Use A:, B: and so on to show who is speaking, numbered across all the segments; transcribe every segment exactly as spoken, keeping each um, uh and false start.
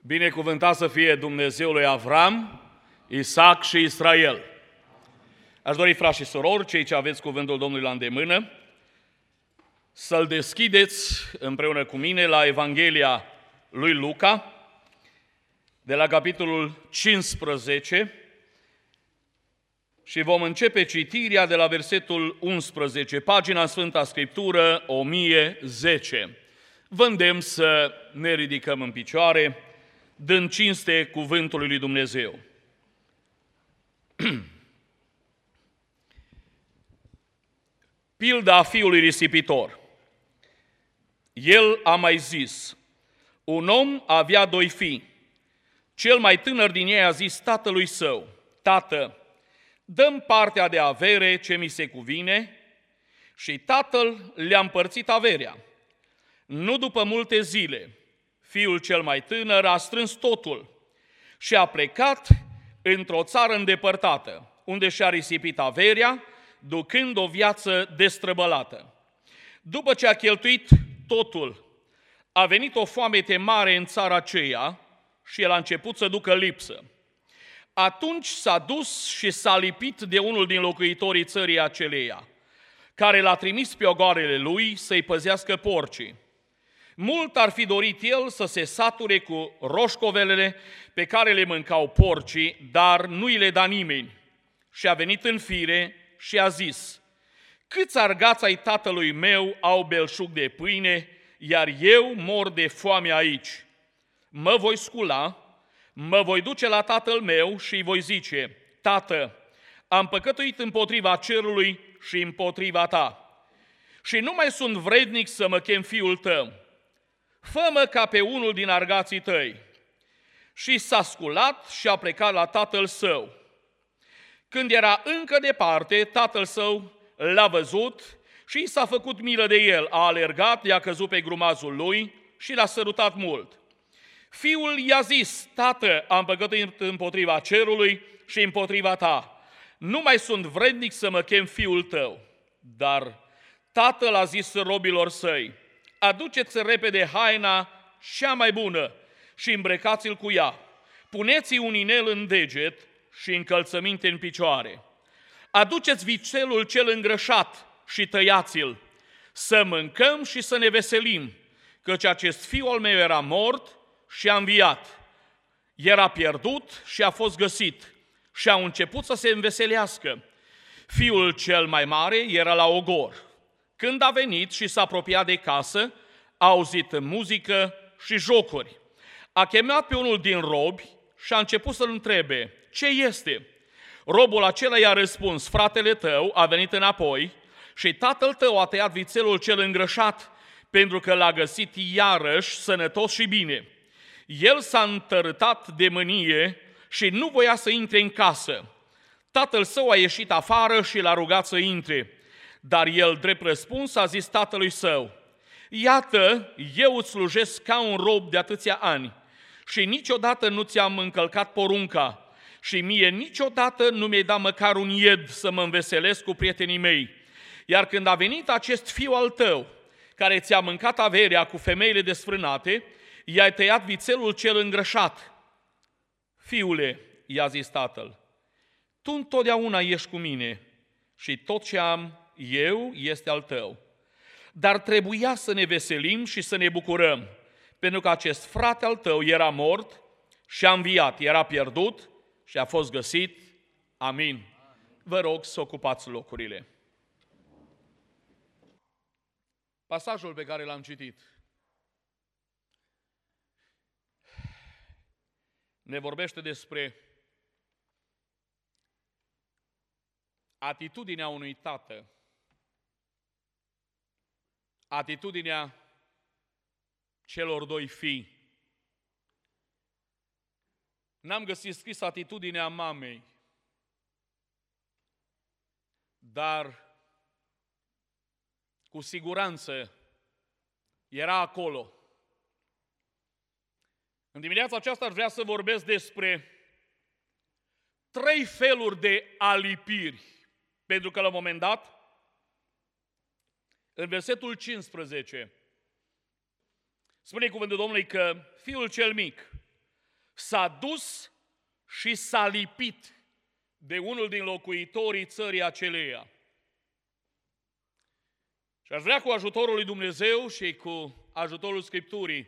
A: Binecuvântat să fie Dumnezeul lui Avram, Isaac și Israel. Aș dori, frați și surori, cei ce aveți cuvântul Domnului la îndemână, să-l deschideți împreună cu mine la Evanghelia lui Luca, de la capitolul cincisprezece, și vom începe citirea de la versetul unsprezece, pagina Sfânta Scriptură o mie zece. Vă îndemn să ne ridicăm în picioare, dând cinste cuvântului lui Dumnezeu. Pilda fiului risipitor. El a mai zis: un om avea doi fii. Cel mai tânăr din ei a zis tatălui său: Tată, dă-mi partea de avere ce mi se cuvine. Și tatăl le-a împărțit averea. Nu după multe zile, fiul cel mai tânăr a strâns totul și a plecat într-o țară îndepărtată, unde și-a risipit averea, ducând o viață destrăbălată. După ce a cheltuit totul, a venit o foamete mare în țara aceea și el a început să ducă lipsă. Atunci s-a dus și s-a lipit de unul din locuitorii țării aceleia, care l-a trimis pe ogoarele lui să-i păzească porcii. Mult ar fi dorit el să se sature cu roșcovelele pe care le mâncau porcii, dar nu îi le da nimeni. Și a venit în fire și a zis: câți argați ai tatălui meu au belșug de pâine, iar eu mor de foame aici. Mă voi scula, mă voi duce la tatăl meu și îi voi zice: Tată, am păcătuit împotriva cerului și împotriva ta, și nu mai sunt vrednic să mă chem fiul tău. Fă-mă ca pe unul din argații tăi. Și s-a sculat și a plecat la tatăl său. Când era încă departe, tatăl său l-a văzut și i s-a făcut milă de el. A alergat, i-a căzut pe grumazul lui și l-a sărutat mult. Fiul i-a zis: Tată, am păcătuit împotriva cerului și împotriva ta. Nu mai sunt vrednic să mă chem fiul tău. Dar tatăl a zis robilor săi: aduceți repede haina cea mai bună și îmbrăcați-l cu ea. Puneți-i un inel în deget și încălțăminte în picioare. Aduceți vițelul cel îngrășat și tăiați-l, să mâncăm și să ne veselim, căci acest fiu al meu era mort și a înviat. Era pierdut și a fost găsit și au început să se înveselească. Fiul cel mai mare era la ogor. Când a venit și s-a apropiat de casă, a auzit muzică și jocuri. A chemat pe unul din robi și a început să-l întrebe: ce este? Robul acela i-a răspuns: fratele tău a venit înapoi și tatăl tău a tăiat vițelul cel îngrășat, pentru că l-a găsit iarăși sănătos și bine. El s-a întărâtat de mânie și nu voia să intre în casă. Tatăl său a ieșit afară și l-a rugat să intre. Dar el, drept răspuns, a zis tatălui său: iată, eu îți slujesc ca un rob de atâția ani și niciodată nu ți-am încălcat porunca și mie niciodată nu mi-ai dat măcar un ied să mă înveselesc cu prietenii mei. Iar când a venit acest fiu al tău, care ți-a mâncat averea cu femeile desfrânate, i-ai tăiat vițelul cel îngrășat. Fiule, i-a zis tatăl, tu întotdeauna ești cu mine și tot ce am eu este al tău. Dar trebuia să ne veselim și să ne bucurăm, pentru că acest frate al tău era mort și a înviat, era pierdut și a fost găsit. Amin. Vă rog să ocupați locurile. Pasajul pe care l-am citit ne vorbește despre atitudinea unui tată, atitudinea celor doi fii. N-am găsit scris atitudinea mamei, dar cu siguranță era acolo. În dimineața aceasta aș vrea să vorbesc despre trei feluri de alipiri, pentru că la un moment dat, în versetul cincisprezece, spune cuvântul Domnului că fiul cel mic s-a dus și s-a lipit de unul din locuitorii țării aceleia. Și aș vrea cu ajutorul lui Dumnezeu și cu ajutorul Scripturii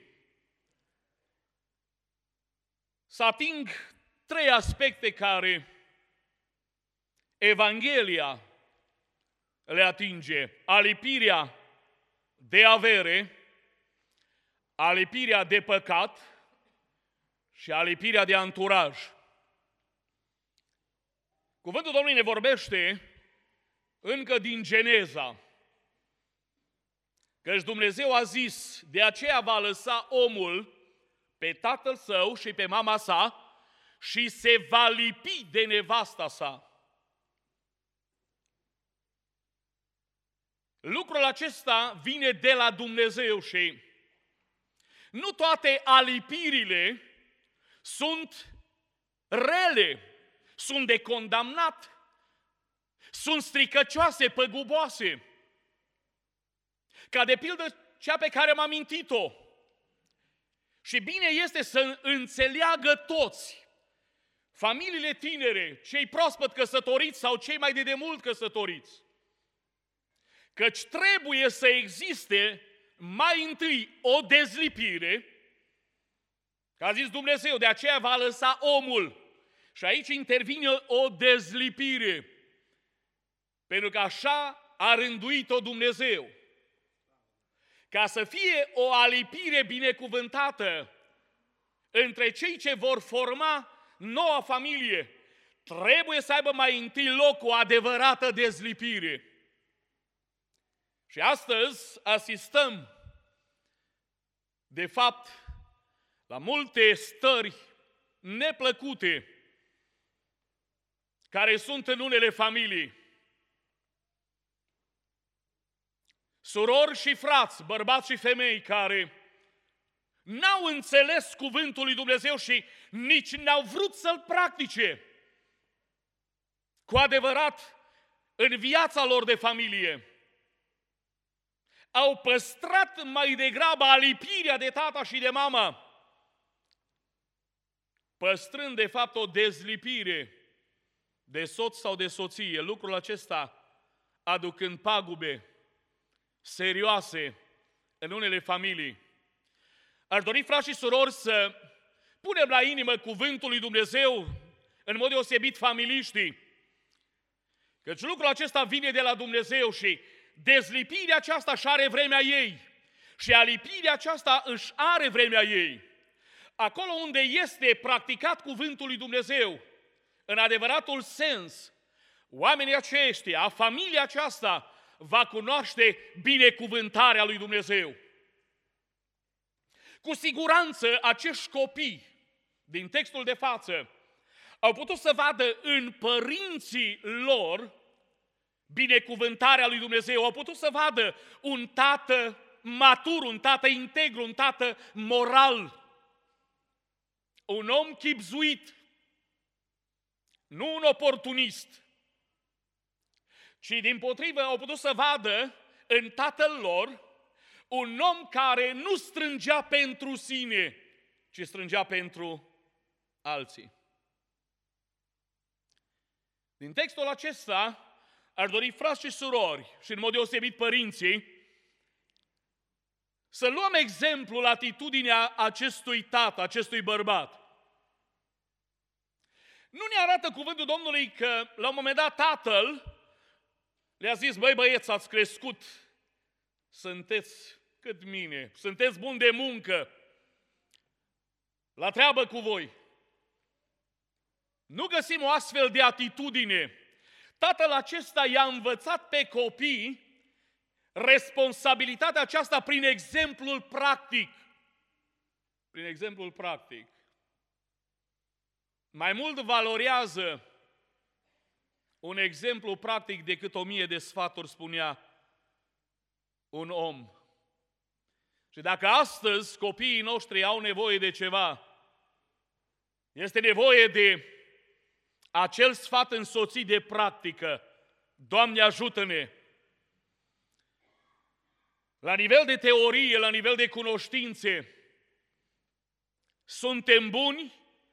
A: să ating trei aspecte care Evanghelia le atinge: alipirea de avere, alipirea de păcat și alipirea de anturaj. Cuvântul Domnului ne vorbește încă din Geneza, căci Dumnezeu a zis: de aceea va lăsa omul pe tatăl său și pe mama sa și se va lipi de nevasta sa. Lucrul acesta vine de la Dumnezeu și nu toate alipirile sunt rele, sunt de condamnat, sunt stricăcioase, păguboase. Ca de pildă cea pe care am amintit-o. Și bine este să înțeleagă toți, familiile tinere, cei proaspăt căsătoriți sau cei mai de demult căsătoriți, căci trebuie să existe mai întâi o dezlipire, că a zis Dumnezeu, de aceea va lăsa omul. Și aici intervine o dezlipire, pentru că așa a rânduit-o Dumnezeu. Ca să fie o alipire binecuvântată între cei ce vor forma noua familie, trebuie să aibă mai întâi loc o adevărată dezlipire. Și astăzi asistăm, de fapt, la multe stări neplăcute care sunt în unele familii. Surori și frați, bărbați și femei care n-au înțeles cuvântul lui Dumnezeu și nici n-au vrut să-l practice cu adevărat în viața lor de familie. Au păstrat mai degrabă alipirea de tata și de mama, păstrând de fapt o dezlipire de soț sau de soție. Lucrul acesta aducând pagube serioase în unele familii. Aș dori, frați și surori, să punem la inimă cuvântul lui Dumnezeu, în mod deosebit familiștii, căci lucrul acesta vine de la Dumnezeu și dezlipirea aceasta își are vremea ei și alipirea aceasta își are vremea ei. Acolo unde este practicat cuvântul lui Dumnezeu, în adevăratul sens, oamenii aceștia, familia aceasta, va cunoaște binecuvântarea lui Dumnezeu. Cu siguranță acești copii din textul de față au putut să vadă în părinții lor binecuvântarea lui Dumnezeu, au putut să vadă un tată matur, un tată integru, un tată moral, un om chibzuit, nu un oportunist, ci dimpotrivă au putut să vadă în tatăl lor un om care nu strângea pentru sine, ci strângea pentru alții. Din textul acesta aș dori, frați și surori, și în mod deosebit părinții, să luăm exemplul, atitudinea acestui tată, acestui bărbat. Nu ne arată cuvântul Domnului că la un moment dat tatăl le-a zis: băi băieți, ați crescut, sunteți cât mine, sunteți buni de muncă, la treabă cu voi. Nu găsim o astfel de atitudine. Tatăl acesta i-a învățat pe copii responsabilitatea aceasta prin exemplul practic. Prin exemplul practic. Mai mult valorează un exemplu practic decât o mie de sfaturi, spunea un om. Și dacă astăzi copiii noștri au nevoie de ceva, este nevoie de acel sfat însoțit de practică. Doamne, ajută-ne! La nivel de teorie, la nivel de cunoștințe, suntem buni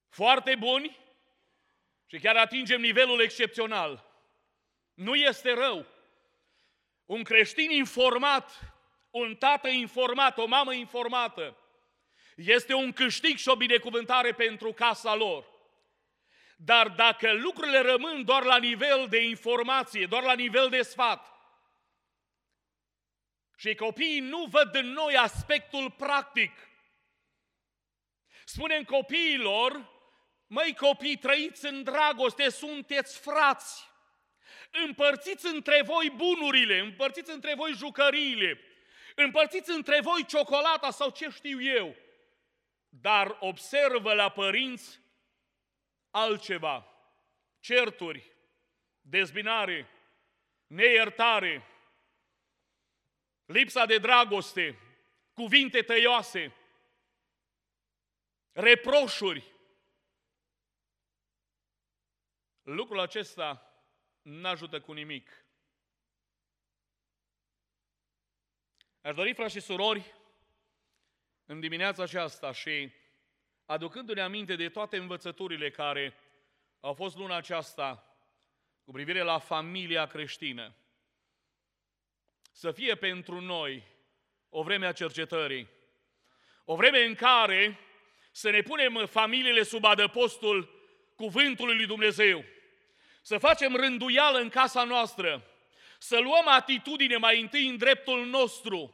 A: foarte buni și chiar atingem nivelul excepțional. Nu este rău. Un creștin informat, un tată informat, o mamă informată, este un câștig și o binecuvântare pentru casa lor. Dar dacă lucrurile rămân doar la nivel de informație, doar la nivel de sfat, și copiii nu văd în noi aspectul practic, spunem copiilor, măi copii, trăiți în dragoste, sunteți frați, împărțiți între voi bunurile, împărțiți între voi jucăriile, împărțiți între voi ciocolata sau ce știu eu, dar observă la părinți altceva, certuri, dezbinare, neiertare, lipsa de dragoste, cuvinte tăioase, reproșuri. Lucrul acesta nu ajută cu nimic. Aș dori, frați și surori, în dimineața aceasta și aducându-ne aminte de toate învățăturile care au fost luna aceasta cu privire la familia creștină, să fie pentru noi o vreme a cercetării, o vreme în care să ne punem familiile sub adăpostul cuvântului lui Dumnezeu, să facem rânduială în casa noastră, să luăm atitudine mai întâi în dreptul nostru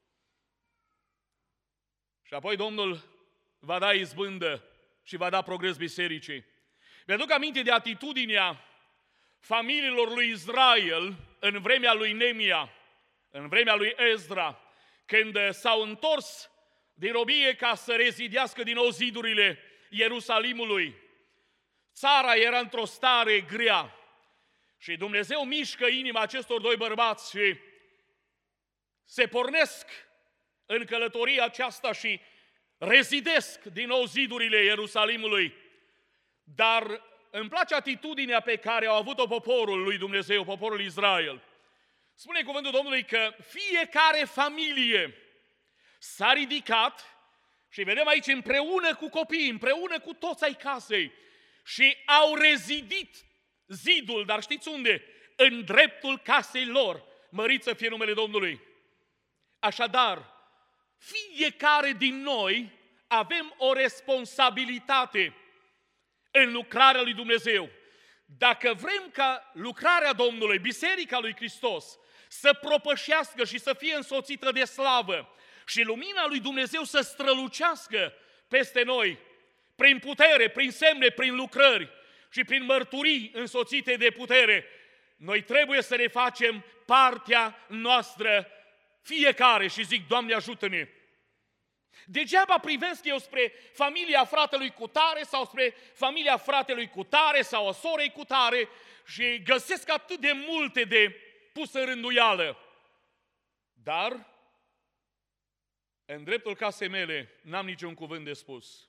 A: și apoi Domnul va da izbândă și va da progres bisericii. Mi-aduc aminte de atitudinea familiilor lui Israel în vremea lui Nemia, în vremea lui Ezra, când s-au întors din robie ca să rezidească din nou zidurile Ierusalimului. Țara era într-o stare grea și Dumnezeu mișcă inima acestor doi bărbați și se pornesc în călătoria aceasta și rezidesc din nou zidurile Ierusalimului. Dar îmi place atitudinea pe care au avut-o poporul lui Dumnezeu, poporul Israel. Spune cuvântul Domnului că fiecare familie s-a ridicat și vedem aici împreună cu copiii, împreună cu toți ai casei și au rezidit zidul, dar știți unde? În dreptul casei lor, mărit să fie numele Domnului. Așadar, fiecare din noi avem o responsabilitate în lucrarea lui Dumnezeu. Dacă vrem ca lucrarea Domnului, Biserica lui Hristos, să propășească și să fie însoțită de slavă și lumina lui Dumnezeu să strălucească peste noi, prin putere, prin semne, prin lucrări și prin mărturii însoțite de putere, noi trebuie să ne facem partea noastră fiecare și zic, Doamne ajută-ne! Degeaba privesc eu spre familia fratelui cutare sau spre familia fratelui cutare sau a sorei cutare și găsesc atât de multe de pus în rânduială. Dar, în dreptul casei mele, n-am niciun cuvânt de spus.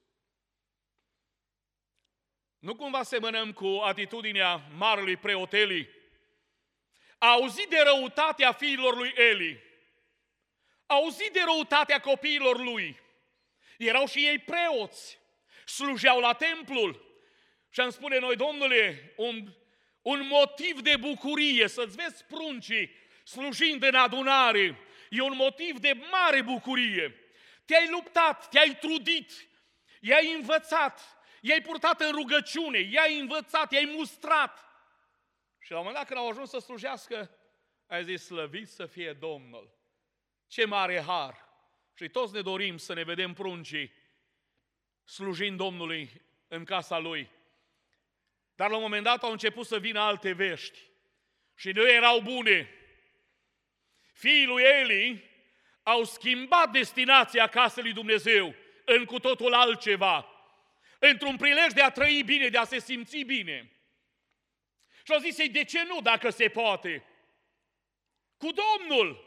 A: Nu cumva semănăm cu atitudinea marelui preot Eli? A auzit de răutatea fiilor lui Eli, a auzit de răutatea copiilor lui. Erau și ei preoți, slujeau la templul. Și îmi spune noi, Domnule, un, un motiv de bucurie să-ți vezi pruncii slujind în adunare, e un motiv de mare bucurie. Te-ai luptat, te-ai trudit, i-ai învățat, i-ai purtat în rugăciune, i-ai învățat, i-ai mustrat. Și la un moment dat când au ajuns să slujească, ai zis, slăvit să fie Domnul. Ce mare har! Și toți ne dorim să ne vedem pruncii slujind Domnului în casa Lui. Dar la un moment dat au început să vină alte vești și nu erau bune. Fiii lui Eli au schimbat destinația casei lui Dumnezeu în cu totul altceva, într-un prilej de a trăi bine, de a se simți bine. Și au zis ei, de ce nu, dacă se poate? Cu Domnul!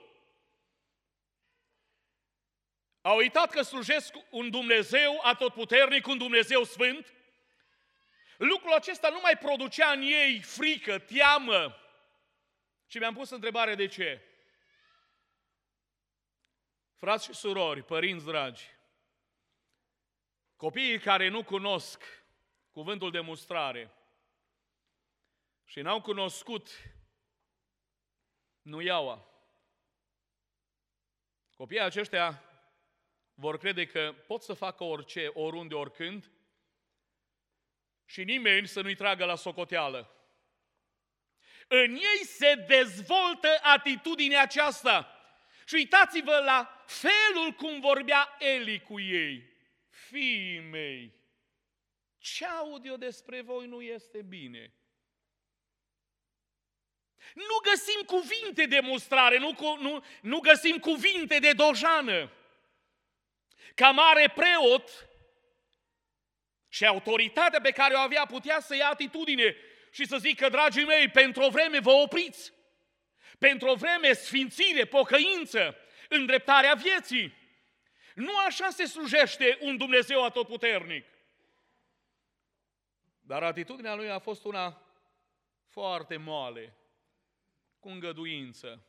A: Au uitat că slujesc un Dumnezeu atotputernic, un Dumnezeu sfânt. Lucrul acesta nu mai producea în ei frică, teamă. Și mi-am pus întrebarea de ce. Frați și surori, părinți dragi, copiii care nu cunosc cuvântul de mustrare și n-au cunoscut nuiaua, copiii aceștia vor crede că pot să facă orice, oriunde, oricând și nimeni să nu-i tragă la socoteală. În ei se dezvoltă atitudinea aceasta. Și uitați-vă la felul cum vorbea Eli cu ei. Fiii mei, ce aud eu despre voi nu este bine. Nu găsim cuvinte de mustrare, nu, nu, nu găsim cuvinte de dojană. Ca mare preot și autoritatea pe care o avea putea să ia atitudine și să zică, dragii mei, pentru o vreme vă opriți. Pentru o vreme sfințire, pocăință, îndreptarea vieții. Nu așa se slujește un Dumnezeu atotputernic. Dar atitudinea lui a fost una foarte moale, cu îngăduință.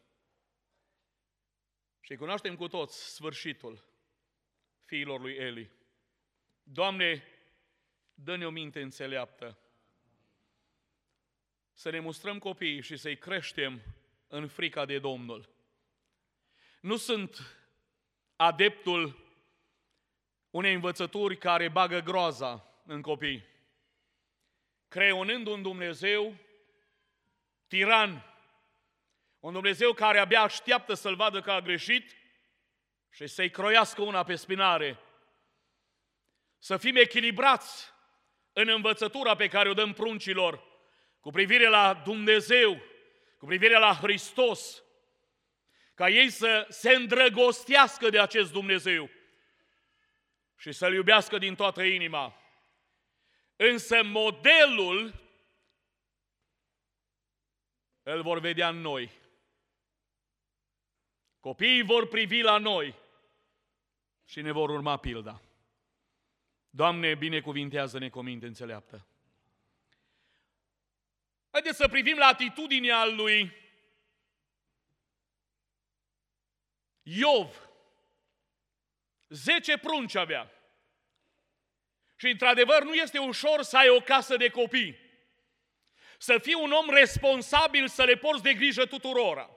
A: Și cunoaștem cu toți sfârșitul fiilor lui Eli. Doamne, dă-ne o minte înțeleaptă. Să ne mustrăm copiii și să-i creștem în frica de Domnul. Nu sunt adeptul unei învățături care bagă groaza în copii, creionând un Dumnezeu tiran, un Dumnezeu care abia așteaptă să-l vadă că a greșit și să-i croiască una pe spinare. Să fim echilibrați în învățătura pe care o dăm pruncilor cu privire la Dumnezeu, cu privire la Hristos, ca ei să se îndrăgostească de acest Dumnezeu și să-L iubească din toată inima. Însă modelul îl vor vedea în noi. Copiii vor privi la noi și ne vor urma pilda. Doamne, binecuvintează-ne cu minte înțeleaptă. Haideți să privim la atitudinea lui Iov. Zece prunci avea. Și într-adevăr nu este ușor să ai o casă de copii. Să fii un om responsabil, să le porți de grijă tuturora.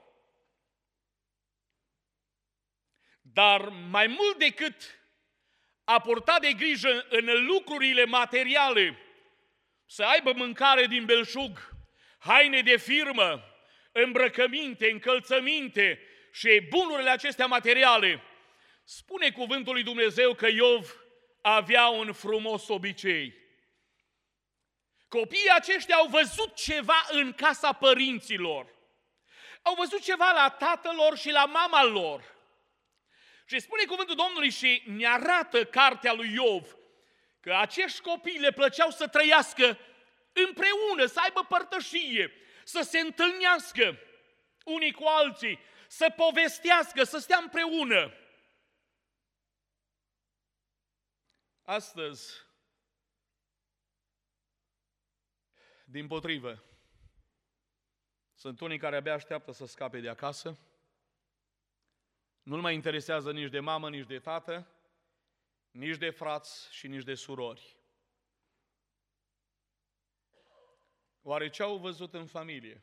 A: Dar mai mult decât a purta de grijă în lucrurile materiale, să aibă mâncare din belșug, haine de firmă, îmbrăcăminte, încălțăminte și bunurile acestea materiale, spune cuvântul lui Dumnezeu că Iov avea un frumos obicei. Copiii aceștia au văzut ceva în casa părinților. Au văzut ceva la tatăl lor și la mama lor. Și spune cuvântul Domnului și ne arată cartea lui Iov că acești copii le plăceau să trăiască împreună, să aibă părtășie, să se întâlnească unii cu alții, să povestească, să stea împreună. Astăzi, dimpotrivă, sunt unii care abia așteaptă să scape de acasă, nu-l mai interesează nici de mamă, nici de tată, nici de frați și nici de surori. Oare ce au văzut în familie?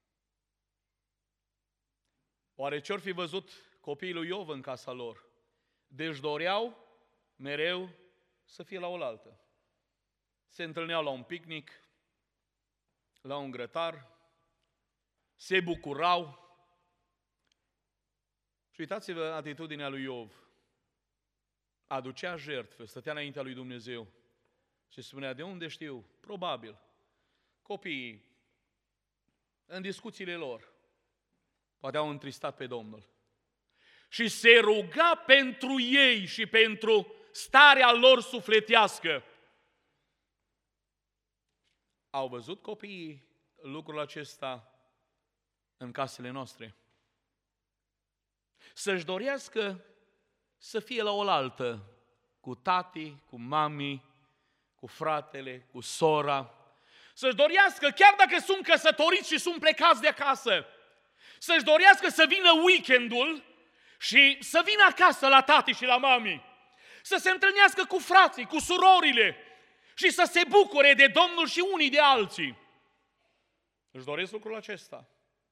A: Oare ce-or fi văzut copiii lui Iov în casa lor? Deci doreau mereu să fie la oaltă. Se întâlneau la un picnic, la un grătar, se bucurau. Și uitați-vă atitudinea lui Iov. Aducea jertfă, stătea înaintea lui Dumnezeu și spunea, de unde știu? Probabil. Copiii, în discuțiile lor, poate au întristat pe Domnul. Și se ruga pentru ei și pentru starea lor sufletească. Au văzut copiii lucrul acesta în casele noastre? Să-și dorească să fie la oaltă cu tati, cu mami, cu fratele, cu sora. Să-și dorească, chiar dacă sunt căsătoriți și sunt plecați de acasă, să-și dorească să vină weekendul și să vină acasă la tati și la mami. Să se întâlnească cu frații, cu surorile și să se bucure de Domnul și unii de alții. Își doresc lucrul acesta.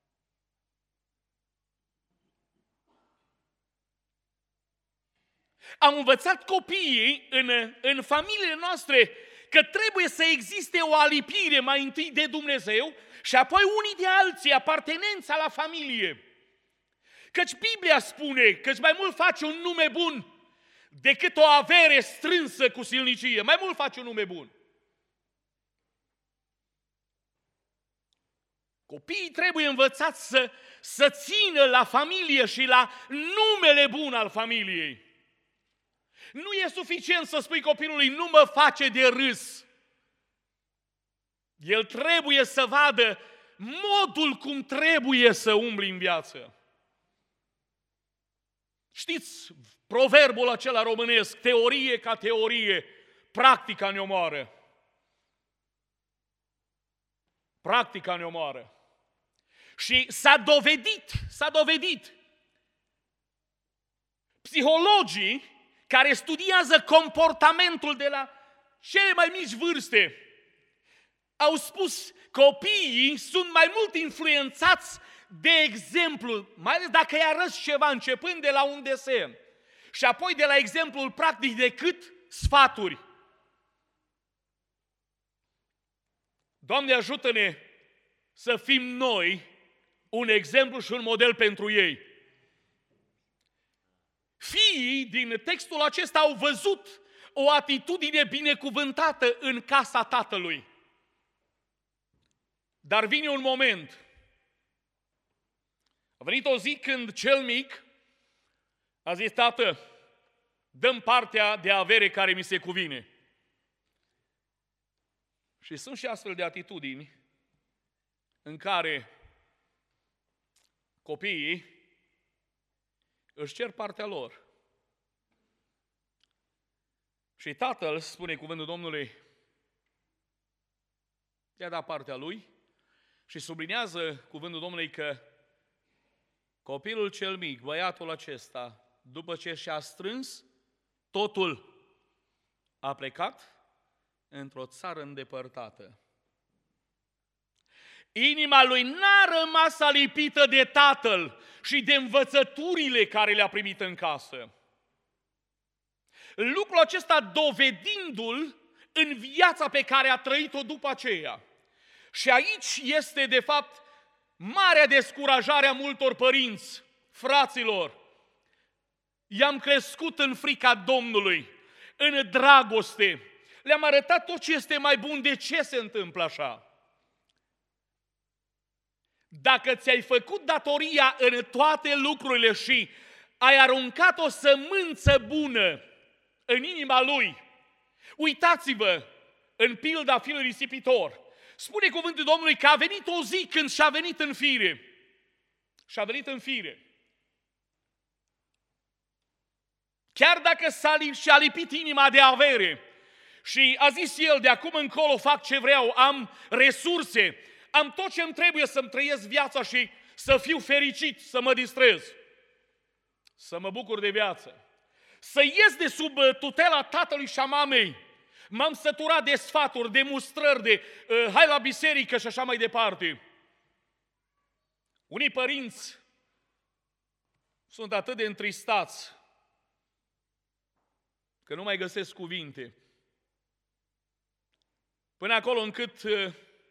A: Am învățat copiii în, în familiile noastre că trebuie să existe o alipire mai întâi de Dumnezeu și apoi unii de alții, apartenența la familie. Căci Biblia spune că mai mult face un nume bun decât o avere strânsă cu silnicie. Mai mult face un nume bun. Copiii trebuie învățați să, să țină la familie și la numele bun al familiei. Nu e suficient să spui copilului, nu mă face de râs. El trebuie să vadă modul cum trebuie să umbli în viață. Știți proverbul acela românesc, teorie ca teorie, practica ne omoară. Practica ne omoară. Și s-a dovedit, s-a dovedit. Psihologii care studiază comportamentul de la cele mai mici vârste au spus că copiii sunt mai mult influențați de exemplu, mai ales dacă îi arăți ceva începând de la un desen și apoi de la exemplul practic decât sfaturi. Doamne, ajută-ne să fim noi un exemplu și un model pentru ei. Fiii din textul acesta au văzut o atitudine binecuvântată în casa tatălui. Dar vine un moment. A venit o zi când cel mic a zis, tată, dă-mi partea de avere care mi se cuvine. Și sunt și astfel de atitudini în care copiii își cer partea lor. Și tatăl, spune cuvântul Domnului, i-a dat partea lui și sublinează cuvântul Domnului că copilul cel mic, băiatul acesta, după ce și-a strâns totul, a plecat într-o țară îndepărtată. Inima lui n-a rămas alipită de tatăl și de învățăturile care le-a primit în casă. Lucrul acesta dovedindu-l în viața pe care a trăit-o după aceea. Și aici este, de fapt, marea descurajare a multor părinți, fraților. I-am crescut în frica Domnului, în dragoste. Le-am arătat tot ce este mai bun. De ce se întâmplă așa? Dacă ți-ai făcut datoria în toate lucrurile și ai aruncat o sămânță bună în inima lui, uitați-vă în pilda fiului risipitor. Spune cuvântul Domnului că a venit o zi când și-a venit în fire. Și-a venit în fire. Chiar dacă s-a, și-a lipit inima de avere și a zis el, de acum încolo fac ce vreau, am resurse, am tot ce îmi trebuie să-mi trăiesc viața și să fiu fericit, să mă distrez, să mă bucur de viață, să ies de sub tutela tatălui și a mamei. M-am săturat de sfaturi, de mustrări, de uh, hai la biserică și așa mai departe. Unii părinți sunt atât de întristați că nu mai găsesc cuvinte. Până acolo încât uh,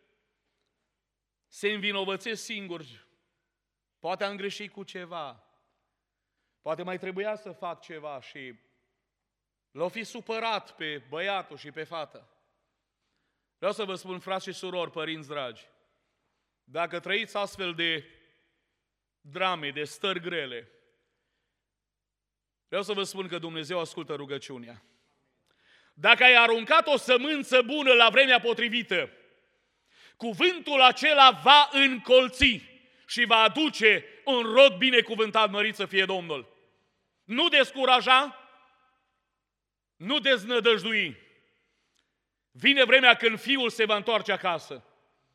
A: se învinovățesc singuri. Poate am greșit cu ceva. Poate mai trebuia să fac ceva și l-o fi supărat pe băiatul și pe fata. Vreau să vă spun, frați și surori, părinți dragi, dacă trăiți astfel de drame, de stări grele, vreau să vă spun că Dumnezeu ascultă rugăciunea. Dacă ai aruncat o sămânță bună la vremea potrivită, cuvântul acela va încolți și va aduce un rod binecuvântat, mărit să fie Domnul. Nu descuraja, nu deznădăjdui. Vine vremea când fiul se va întoarce acasă.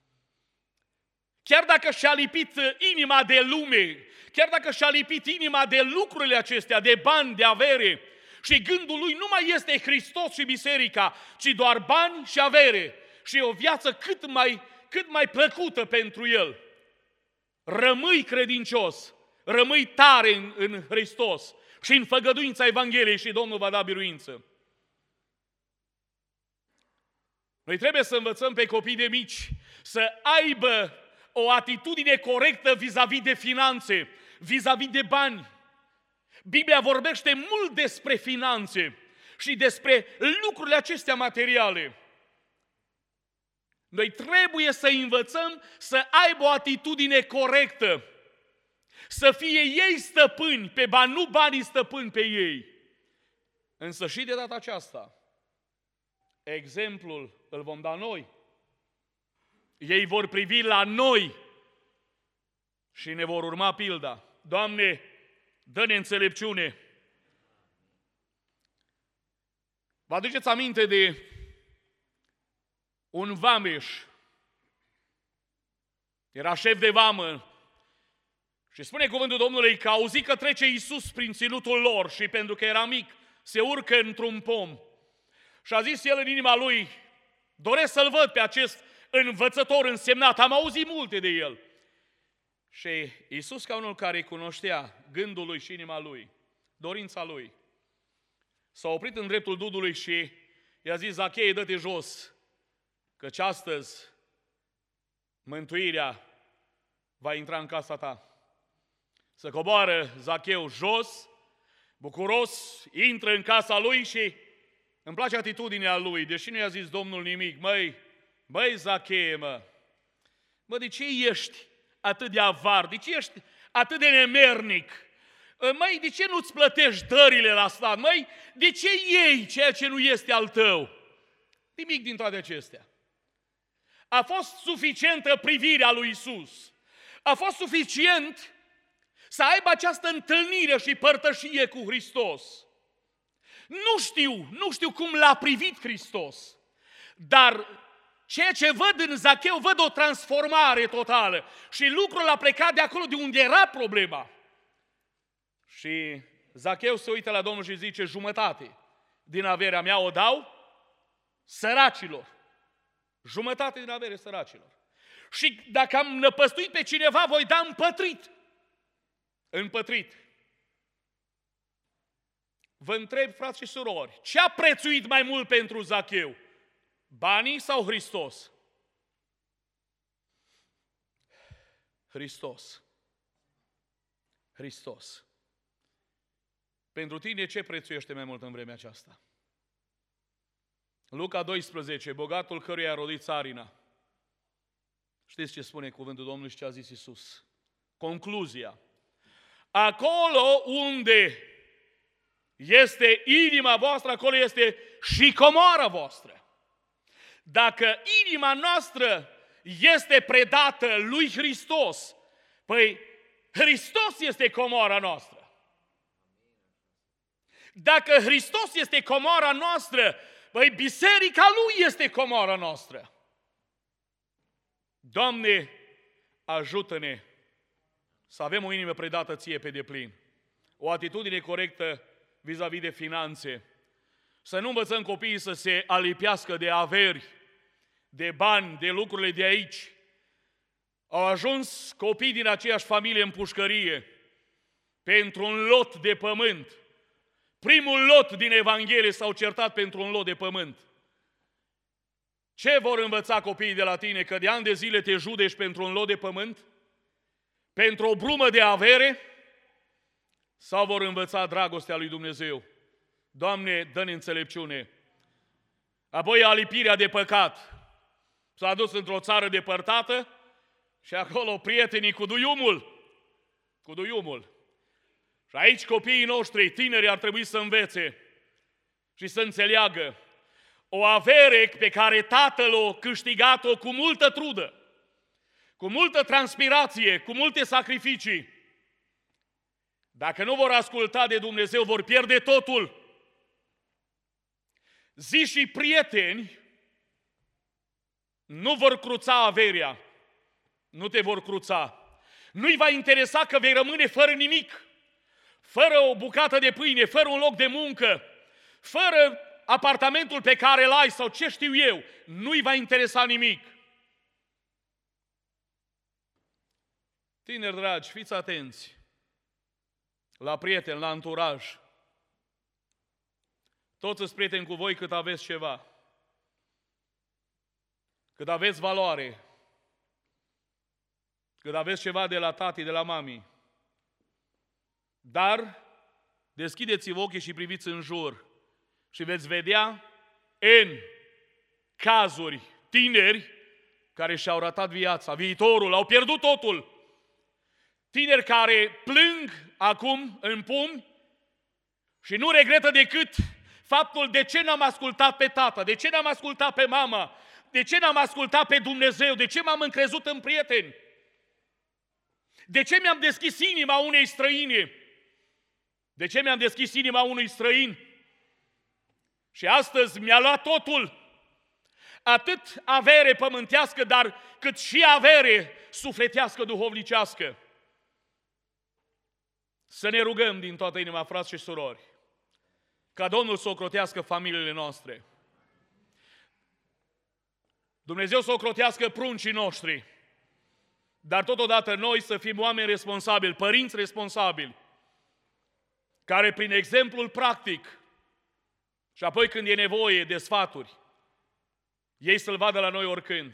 A: Chiar dacă și-a lipit inima de lume, chiar dacă și-a lipit inima de lucrurile acestea, de bani, de avere, Și gândul lui nu mai este Hristos și biserica, ci doar bani și avere și o viață cât mai, cât mai plăcută pentru el. Rămâi credincios, rămâi tare în, în Hristos și în făgăduința Evangheliei și Domnul va da biruință. Noi trebuie să învățăm pe copii de mici să aibă o atitudine corectă vis-a-vis de finanțe, vis-a-vis de bani. Biblia vorbește mult despre finanțe și despre lucrurile acestea materiale. Noi trebuie să învățăm să aibă o atitudine corectă, să fie ei stăpâni pe bani, nu banii stăpâni pe ei. Însă și de data aceasta, exemplul îl vom da noi. Ei vor privi la noi și ne vor urma pilda. Doamne, dă-ne înțelepciune. Vă aduceți aminte de un vameș? Era șef de vamă și spune cuvântul Domnului că a auzit că trece Iisus prin ținutul lor și pentru că era mic, se urcă într-un pom. Și a zis el în inima lui, doresc să-l văd pe acest învățător însemnat, am auzit multe de el. Și Iisus, ca unul care cunoștea gândul lui și inima lui, dorința lui, s-a oprit în dreptul dudului și i-a zis, Zacheie, dă-te jos, căci astăzi mântuirea va intra în casa ta. Să coboară Zacheu jos, bucuros, intră în casa lui și îmi place atitudinea lui, deși nu i-a zis Domnul nimic. Măi, măi Zacheie, mă, mă, de ce ești atât de avar? De ce ești atât de nemernic? Măi, de ce nu-ți plătești dările la stat? Măi, de ce iei ceea ce nu este al tău? Nimic din toate acestea. A fost suficientă privirea lui Iisus. A fost suficient să aibă această întâlnire și părtășie cu Hristos. Nu știu, nu știu cum l-a privit Hristos, dar ceea ce văd în Zacheu, văd o transformare totală. Și lucrul a plecat de acolo de unde era problema. Și Zacheu se uită la Domnul și zice, jumătate din averea mea o dau săracilor. Jumătate din avere săracilor. Și dacă am năpăstuit pe cineva, voi da împătrit. Împătrit. Vă întreb, frați și surori, ce a prețuit mai mult pentru Zacheu? Banii sau Hristos? Hristos. Hristos. Pentru tine ce prețuiește mai mult în vremea aceasta? Luca doisprezece, bogatul căruia a rodit țarina. Știți ce spune cuvântul Domnului și ce a zis Iisus? Concluzia. Acolo unde este inima voastră, acolo este și comoara voastră. Dacă inima noastră este predată lui Hristos, păi Hristos este comoara noastră. Dacă Hristos este comoara noastră, păi biserica lui este comoara noastră. Doamne, ajută-ne să avem o inimă predată ție pe deplin, o atitudine corectă vis-a-vis de finanțe, să nu învățăm copiii să se alipiască de averi, de bani, de lucrurile de aici. Au ajuns copii din aceeași familie în pușcărie pentru un lot de pământ. Primul lot din Evanghelie s-au certat pentru un lot de pământ. Ce vor învăța copiii de la tine? Că de ani de zile te judești pentru un lot de pământ? Pentru o brumă de avere? Sau vor învăța dragostea lui Dumnezeu? Doamne, dă-ne înțelepciune. Apoi alipirea de păcat. S-a dus într-o țară depărtată și acolo prietenii cu duiumul. Cu duiumul. Și aici copiii noștri, tinerii, ar trebui să învețe și să înțeleagă o avere pe care tatăl o câștigat-o cu multă trudă, cu multă transpirație, cu multe sacrificii. Dacă nu vor asculta de Dumnezeu, vor pierde totul. Zi și prieteni nu vor cruța averia, nu te vor cruța. Nu-i va interesa că vei rămâne fără nimic, fără o bucată de pâine, fără un loc de muncă. fără apartamentul pe care îl ai sau ce știu eu, nu-i va interesa nimic. Tineri dragi, fiți atenți la prieteni, la anturaj. Toți sunt prieteni cu voi cât aveți ceva, cât aveți valoare, cât aveți ceva de la tati, de la mami. Dar deschideți-vă ochii și priviți în jur și veți vedea în cazuri tineri care și-au ratat viața, viitorul, au pierdut totul. Tineri care plâng acum în pumni și nu regretă decât faptul de ce n-am ascultat pe tata, de ce n-am ascultat pe mama, de ce n-am ascultat pe Dumnezeu, de ce m-am încrezut în prieteni, de ce mi-am deschis inima unei străine, de ce mi-am deschis inima unui străin și astăzi mi-a luat totul, atât avere pământească, dar cât și avere sufletească, duhovnicească. Să ne rugăm din toată inima, frați și surori, ca Domnul să ocrotească familiile noastre. Dumnezeu să ocrotească pruncii noștri, dar totodată noi să fim oameni responsabili, părinți responsabili, care prin exemplul practic și apoi când e nevoie de sfaturi, ei să-L vadă la noi oricând.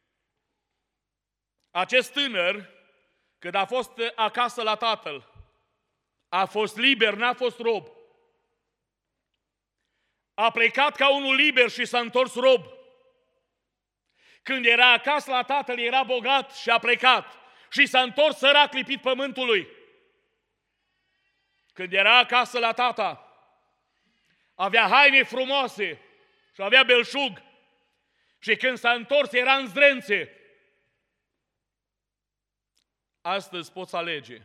A: Acest tânăr, când a fost acasă la tatăl, a fost liber, n-a fost rob. A plecat ca unul liber și s-a întors rob. Când era acasă la tatăl, era bogat și a plecat și s-a întors sărac lipit pământului. Când era acasă la tata, avea haine frumoase și avea belșug. Și când s-a întors, era în zdrențe. Astăzi poți alege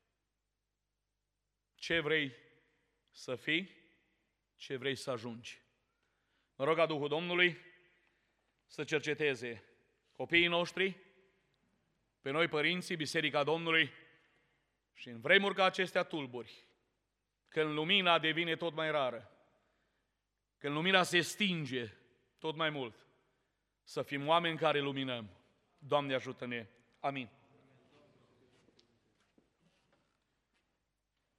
A: ce vrei să fii, ce vrei să ajungi. Mă rog ca Duhul Domnului să cerceteze copiii noștri, pe noi părinții, Biserica Domnului, și în vremuri ca acestea tulburi, când lumina devine tot mai rară, când lumina se stinge tot mai mult, să fim oameni care luminăm. Doamne ajută-ne! Amin.